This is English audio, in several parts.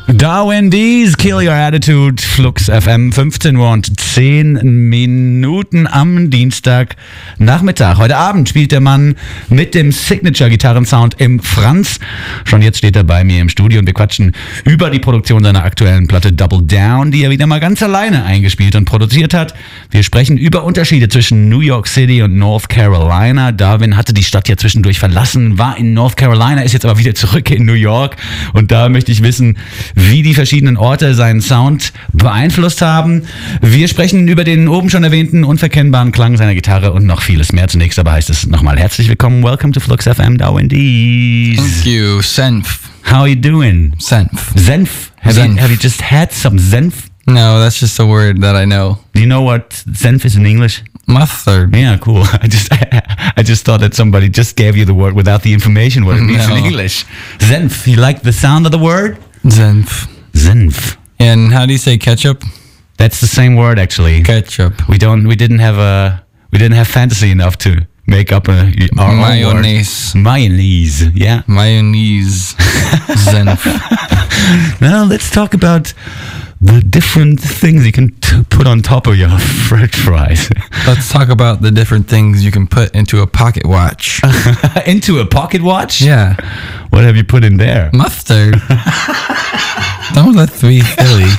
Darwin Dees, Kill Your Attitude, Flux FM, 15 Uhr und 10 Minuten am Dienstagnachmittag. Heute Abend spielt der Mann mit dem Signature-Gitarrensound im Franz. Schon jetzt steht er bei mir im Studio und wir quatschen über die Produktion seiner aktuellen Platte Double Down, die er wieder mal ganz alleine eingespielt und produziert hat. Wir sprechen über Unterschiede zwischen New York City und North Carolina. Darwin hatte die Stadt ja zwischendurch verlassen, war in North Carolina, ist jetzt aber wieder zurück in New York und da möchte ich wissen, wie die verschiedenen Orte seinen Sound beeinflusst haben. Wir sprechen über den oben schon erwähnten unverkennbaren Klang seiner Gitarre und noch vieles mehr. Zunächst aber heißt es nochmal herzlich willkommen. Welcome to Flux FM, Darwin Dees. Thank you, Senf. How are you doing? Senf. Senf? Have you just had some Senf? No, that's just a word that I know. Do you know what Senf is in English? Mustard. Yeah, cool. I just thought that somebody just gave you the word without the information what it means in English. Senf. You like the sound of the word? Senf. Senf. And how do you say ketchup? That's the same word actually. Ketchup. We didn't have fantasy enough to make up our Mayonnaise. own word. Mayonnaise. Yeah. Mayonnaise. Senf. Now let's talk about the different things you can put on top of your french fries. Let's talk about the different things you can put into a pocket watch. Into a pocket watch? Yeah. What have you put in there? Mustard. Don't let me silly.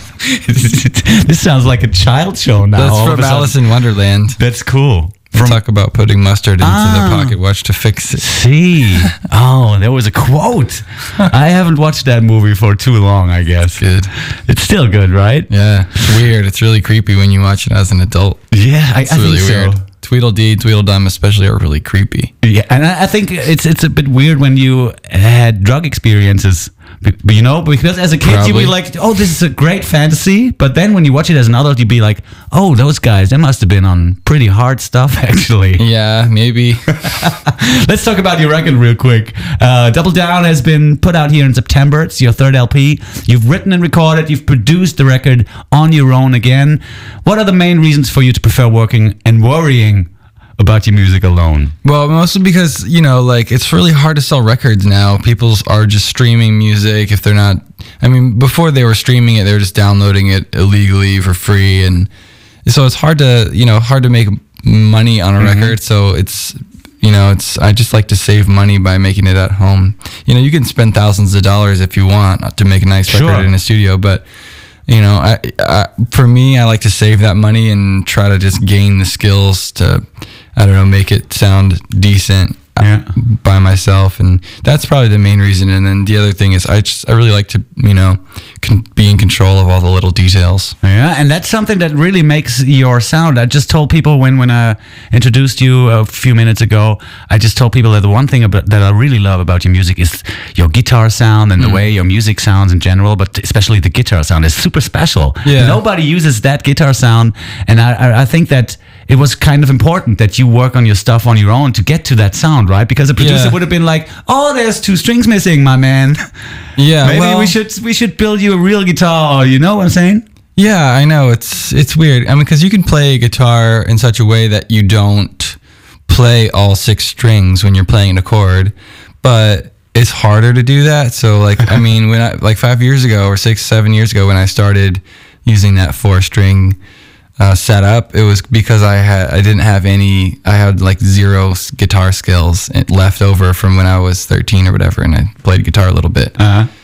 This sounds like a child show now. That's from Alice in Wonderland. That's cool. Talk about putting mustard into the pocket watch to fix it. See. Oh, there was a quote. I haven't watched that movie for too long, I guess. Good. It's still good, right? Yeah. It's weird. It's really creepy when you watch it as an adult. Yeah, I really think weird. so. Tweedledee, Tweedledum especially are really creepy. Yeah, and I think it's a bit weird when you had drug experiences. But, you know, because as a kid you'd be like, oh, this is a great fantasy. But then when you watch it as an adult, you'd be like, oh, those guys, they must have been on pretty hard stuff, actually. Yeah, maybe. Let's talk about your record real quick. Double Down has been put out here in September. It's your third LP. You've written and recorded. You've produced the record on your own again. What are the main reasons for you to prefer working and worrying about your music alone? Well, mostly because, you know, like, it's really hard to sell records now. People are just streaming music if they're not... I mean, before they were streaming it, they were just downloading it illegally for free. And so it's hard to make money on a record. So it's... I just like to save money by making it at home. You know, you can spend thousands of dollars if you want to make a nice record in a studio, but, you know, for me, I like to save that money and try to just gain the skills to, I don't know, make it sound decent by myself, and that's probably the main reason. And then the other thing is I really like to, you know, be in control of all the little details. Yeah, and that's something that really makes your sound. I just told people when I introduced you a few minutes ago, I just told people that the one thing that I really love about your music is your guitar sound and the way your music sounds in general, but especially the guitar sound is super special. Yeah. Nobody uses that guitar sound, and I think that it was kind of important that you work on your stuff on your own to get to that sound, right? Because a producer would have been like, oh, there's 2 strings missing, my man. Yeah, Maybe we should build you a real guitar, you know what I'm saying? Yeah, I know. It's weird. I mean, because you can play guitar in such a way that you don't play all 6 strings when you're playing a chord, but it's harder to do that. So, like, I mean, when 5 years ago or 6-7 years ago when I started using that 4-string setup, it was because I had like 0 guitar skills left over from when I was 13 or whatever, and I played guitar a little bit.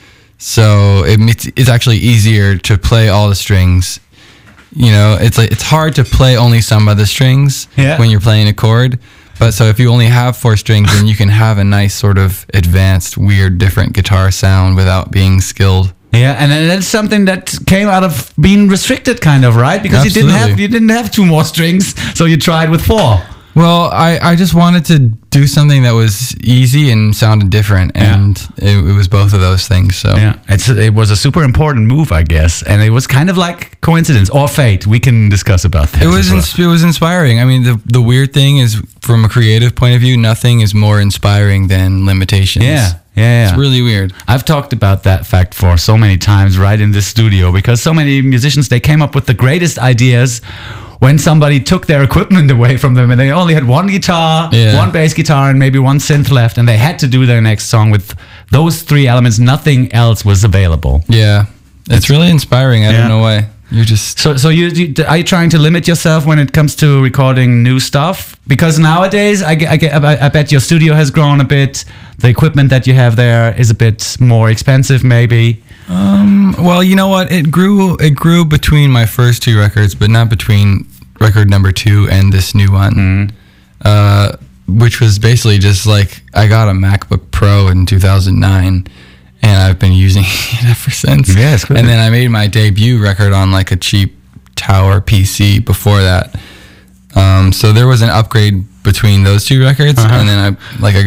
So it's actually easier to play all the strings. You know, it's hard to play only some of the strings when you're playing a chord. But so if you only have 4 strings, then you can have a nice sort of advanced, weird, different guitar sound without being skilled. Yeah, and that's something that came out of being restricted, kind of, right? Because you didn't have 2 more strings, so you tried with 4. Well, I just wanted to do something that was easy and sounded different, and it was both of those things. So it was a super important move, I guess, and it was kind of like coincidence or fate. We can discuss about that. It was inspiring. I mean, the weird thing is, from a creative point of view, nothing is more inspiring than limitations. Yeah. It's really weird. I've talked about that fact for so many times right in this studio, because so many musicians, they came up with the greatest ideas when somebody took their equipment away from them and they only had 1 guitar, 1 bass guitar, and maybe 1 synth left, and they had to do their next song with those 3 elements. Nothing else was available. Yeah. It's really inspiring. I don't know why. You're just so you are you trying to limit yourself when it comes to recording new stuff? Because nowadays, I bet your studio has grown a bit. The equipment that you have there is a bit more expensive, maybe. Well, you know what? It grew between my first two records, but not between record number 2 and this new one. Which was basically just like I got a MacBook Pro in 2009. And I've been using it ever since. Yeah, it's good. And then I made my debut record on like a cheap Tower PC before that. So there was an upgrade between those two records, and then I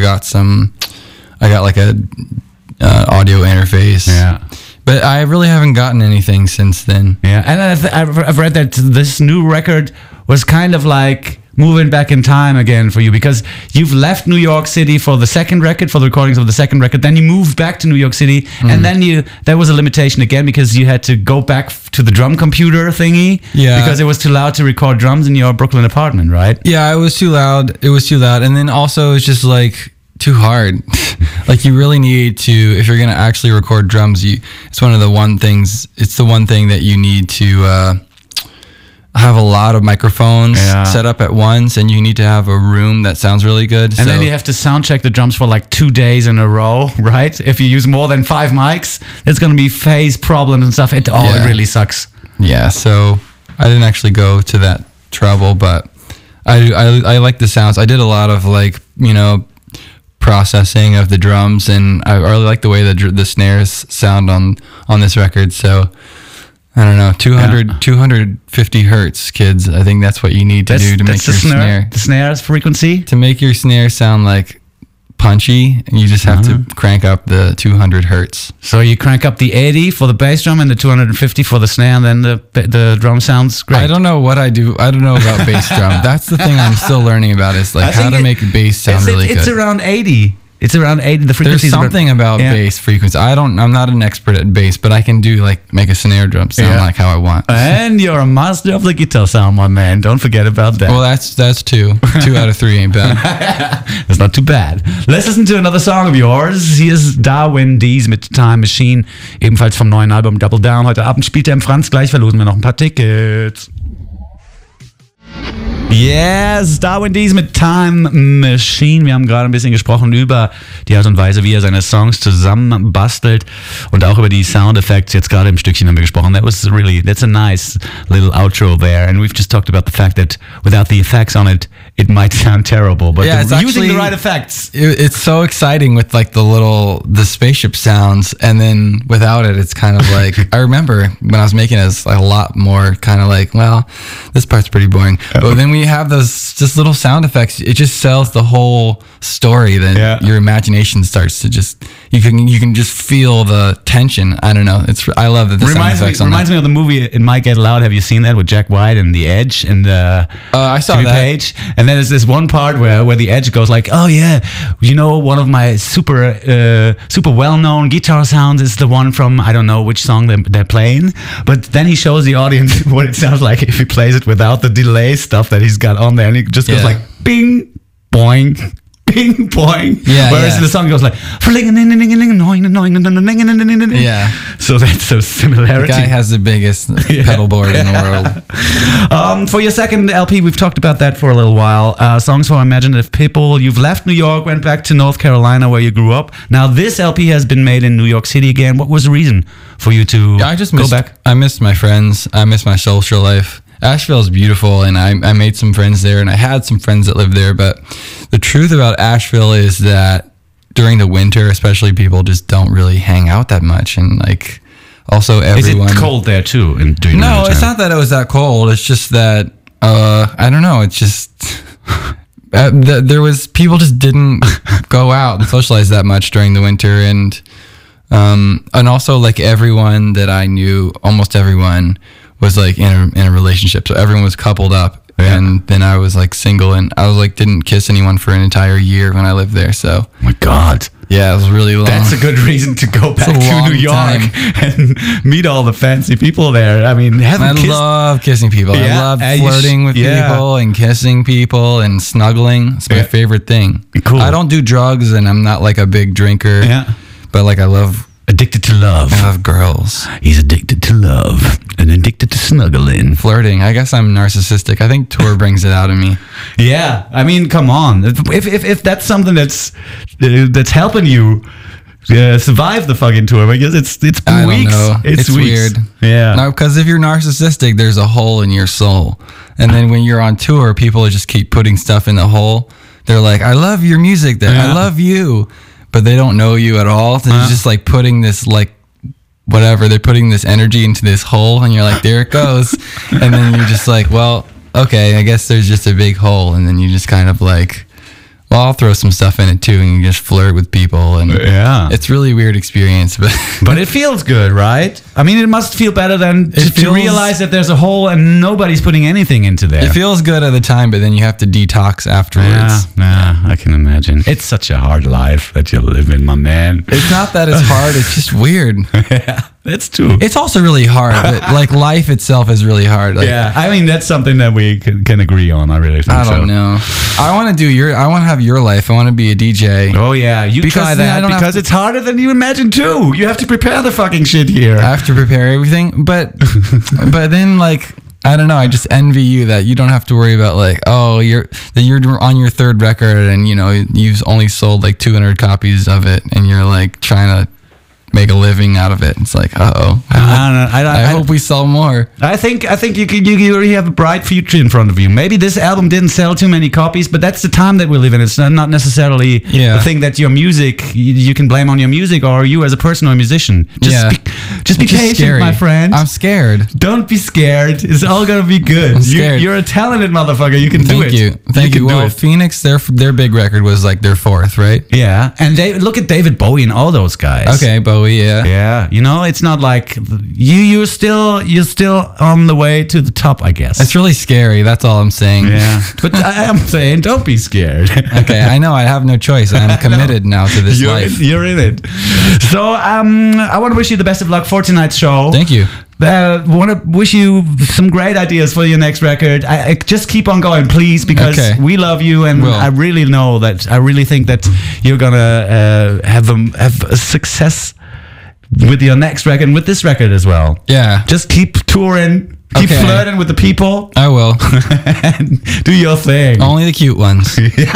got like a audio interface. Yeah. But I really haven't gotten anything since then. Yeah, and I've read that this new record was kind of like moving back in time again for you, because you've left New York City for the second record, for the recordings of the second record, then you moved back to New York City, and then there was a limitation again because you had to go back to the drum computer thingy, because it was too loud to record drums in your Brooklyn apartment, right? Yeah, it was too loud. And then also it's just like too hard. Like you really need to, if you're gonna actually record drums, it's the one thing that you need to have a lot of microphones set up at once, and you need to have a room that sounds really good. And then you have to sound check the drums for like 2 days in a row, right? If you use more than 5 mics, there's going to be phase problems and stuff. It really sucks. Yeah, so I didn't actually go to that trouble, but I like the sounds. I did a lot of processing of the drums, and I really like the way the snares sound on this record, so I don't know, 250 hertz, kids. I think that's what you need to do to make your snare. The snare's frequency? To make your snare sound like punchy, you just have to crank up the 200 hertz. So you crank up the 80 for the bass drum and the 250 for the snare, and then the drum sounds great. I don't know what I do. I don't know about bass drum. That's the thing I'm still learning about, is like how to make bass sound really good. It's around 80. It's around 80. The frequency. There's something about bass frequency. I'm not an expert at bass, but I can do make a snare drum sound like how I want. And you're a master of the guitar sound, my man. Don't forget about that. Well, that's 2. 2 out of 3 ain't bad. That's not too bad. Let's listen to another song of yours. Hier ist Darwin Dees mit Time Machine, ebenfalls vom neuen Album Double Down. Heute Abend spielt er im Franz. Gleich verlosen wir noch ein paar Tickets. Yes, Darwin Dees mit Time Machine. Wir haben gerade ein bisschen gesprochen über die Art und Weise, wie er seine Songs zusammenbastelt, und auch über die Sound Effects. Jetzt gerade im Stückchen haben wir gesprochen. That's a nice little outro there. And we've just talked about the fact that without the effects on it, it might sound terrible. But using the right effects. It's so exciting with like the spaceship sounds, and then without it, it's kind of like, I remember when I was making it, it's like a lot more kind of like, well, this part's pretty boring. But then we have those just little sound effects. It just sells the whole story. Then your imagination starts to just, you can just feel the tension. I don't know. I love that the sound effects on that. Reminds me of the movie It Might Get Loud. Have you seen that with Jack White and The Edge and I saw that. Page? And then there's this one part where The Edge goes like, oh yeah, one of my super well-known guitar sounds is the one from, I don't know which song they're playing, but then he shows the audience what it sounds like if he plays it without the delay stuff that he's got on there, and it just goes like bing, boing, bing, boing. Whereas in the song it goes like so that's so similarity. The guy has the biggest pedal board in the world. For your second LP, we've talked about that for a little while. Songs for Imaginative People. You've left New York, went back to North Carolina where you grew up. Now this LP has been made in New York City again. What was the reason for you to go back? I missed my friends. I missed my social life. Asheville is beautiful, and I made some friends there, and I had some friends that lived there, but the truth about Asheville is that during the winter, especially, people just don't really hang out that much, and like also everyone... Is it cold there too? No, it's not that it was that cold. It's just that, I don't know, it's just... people just didn't go out and socialize that much during the winter, and also like everyone that I knew, almost everyone was like in a relationship, so everyone was coupled up, and then I was like single, and I was like didn't kiss anyone for an entire year when I lived there. So my God, yeah, it was really long. That's a good reason to go back to New York and meet all the fancy people there. I mean, I love kissing people. I love flirting with people and kissing people and snuggling. It's my favorite thing. Cool. I don't do drugs, and I'm not like a big drinker. Yeah, but like I love. Addicted to love. I love girls. He's addicted smuggling. Flirting. I guess I'm narcissistic. I think tour brings it out of me. Yeah, I mean, come on. If that's something that's helping you survive the fucking tour, I guess it's weeks. I don't know. It's weeks. weird. Yeah. No, because if you're narcissistic, there's a hole in your soul. And then when you're on tour, people just keep putting stuff in the hole. They're like, I love your music. I love you. But they don't know you at all. They're just like putting this like whatever. They're putting this energy into this hole. And you're like, there it goes. And then you're just like, well, okay, I guess there's just a big hole. And then you just kind of like, well, I'll throw some stuff in it too, and you just flirt with people, and it's really weird experience, but it feels good, right? I mean, it must feel better than to realize that there's a hole and nobody's putting anything into there. It feels good at the time, but then you have to detox afterwards. Yeah, I can imagine. It's such a hard life that you live in, my man. It's not that it's hard; it's just weird. Yeah, that's true. It's also really hard. But like life itself is really hard. Like, yeah, I mean that's something that we can agree on. I really think so. I don't know. I want to have your life. I want to be a DJ. Oh yeah, you try that because it's harder than you imagine too. You have to prepare the fucking shit here. I have to prepare everything, but then like I don't know. I just envy you that you don't have to worry about like you're on your third record and you know you've only sold like 200 copies of it and you're like trying to make a living out of it. It's like, I hope we sell more. I think you already have a bright future in front of you. Maybe this album didn't sell too many copies, but that's the time that we live in. It's not necessarily the thing that your music you can blame on your music or you as a person or a musician. Just be patient, scary. My friend. I'm scared. Don't be scared. It's all gonna be good. I'm scared. You're a talented motherfucker. You can do it. Thank you. Well, Phoenix, their big record was like their fourth, right? Yeah, and look at David Bowie and all those guys. Okay, Bowie. Yeah. You know, it's not like you're still on the way to the top, I guess. It's really scary. That's all I'm saying. Yeah, but I am saying don't be scared. Okay, I know. I have no choice. I'm committed now to this life. You're in it. So I want to wish you the best of luck for tonight's show. Thank you. I want to wish you some great ideas for your next record. I just keep on going, please, because we love you, and I really think that you're gonna have a success with your next record and with this record as well. Yeah. Just keep touring, keep flirting with the people. I will. And do your thing. Only the cute ones.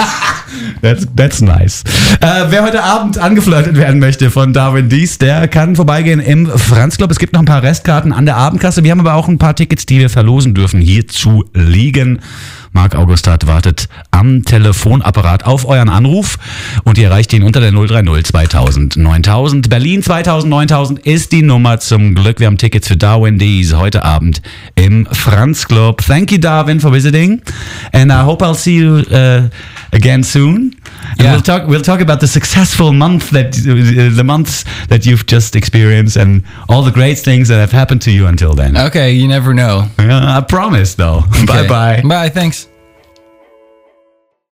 That's nice. Wer heute Abend angeflirtet werden möchte von Darwin Deez, der kann vorbeigehen im Franz Club. Es gibt noch ein paar Restkarten an der Abendkasse. Wir haben aber auch ein paar Tickets, die wir verlosen dürfen, hierzu liegen. Marc Augustat wartet am Telefonapparat auf euren Anruf und ihr erreicht ihn unter der 030 2000 9000. Berlin 2000 9000 ist die Nummer zum Glück. Wir haben Tickets für Darwin Deez heute Abend im Franz Club. Thank you, Darwin, for visiting, and I hope I'll see you again soon. And we'll talk about the successful months that you've just experienced and all the great things that have happened to you until then. Okay, you never know. I promise, though. Okay. Bye. Bye, thanks.